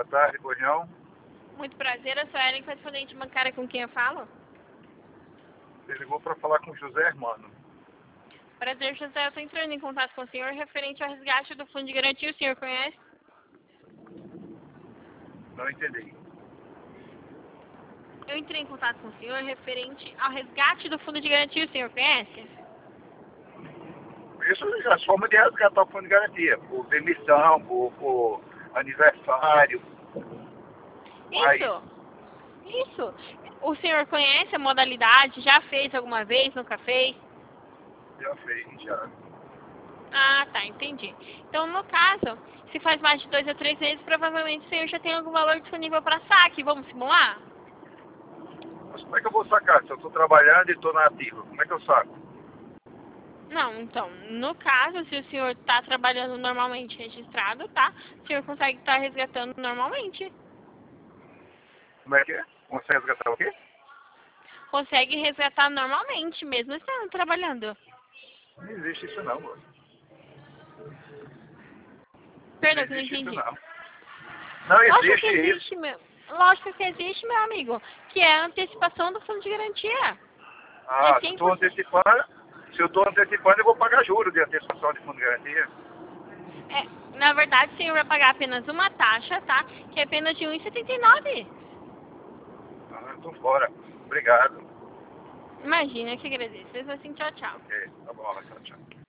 Boa tarde, pois não? Muito prazer, eu sou a Ellen, correspondente bancária com quem eu falo. Você ligou para falar com o José Hermano. Prazer, José, eu estou entrando em contato com o senhor referente ao resgate do Fundo de Garantia. O senhor conhece? Não entendi. Eu entrei em contato com o senhor referente ao resgate do Fundo de Garantia. O senhor conhece? Isso é a forma de resgatar o fundo de garantia. Por demissão, por aniversário. Isso. O senhor conhece a modalidade? Já fez alguma vez? Nunca fez? Já fez, já. Ah, tá, entendi. Então, no caso, se faz mais de 2 a 3 meses, provavelmente o senhor já tem algum valor disponível para saque. Vamos simular? Mas como é que eu vou sacar? Se eu estou trabalhando e estou na ativa, como é que eu saco? Não, então, no caso, se o senhor está trabalhando normalmente registrado, tá? O senhor consegue estar resgatando normalmente. Como é que é? Consegue resgatar o quê? Consegue resgatar normalmente, mesmo estando trabalhando. Não existe isso não, moço. Não Perdão, que não existe isso entendi. não. Não Lógico que existe isso. existe, lógico que existe, meu amigo, que é a antecipação do fundo de garantia. É Ah, se eu estou 100%. antecipando, eu vou pagar juros de antecipação de fundo de garantia. Na verdade, o senhor vai pagar apenas uma taxa, tá? Que é apenas de R$ 1,79. Ah, estou fora. Obrigado. Imagina, eu que agradeço. Mesmo assim, tchau, tchau. Ok, tá bom, tchau, tchau.